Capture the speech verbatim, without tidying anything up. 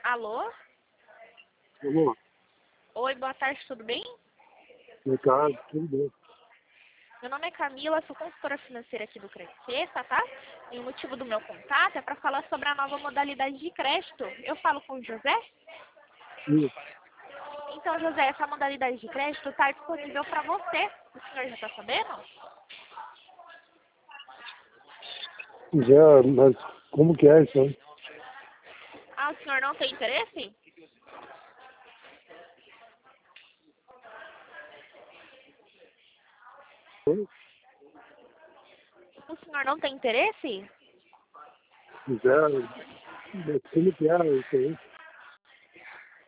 Alô? Alô? Oi, boa tarde, tudo bem? Boa tarde, tudo bem? Meu nome é Camila, sou consultora financeira aqui do Crescesta, tá? E o motivo do meu contato é para falar sobre a nova modalidade de crédito. Eu falo com o José? Isso. Então, José, essa modalidade de crédito está disponível para você. O senhor já está sabendo? Já, mas como que é isso aí? Ah, o senhor não tem interesse? Oi? O senhor não tem interesse? Já, mas como que é isso aí?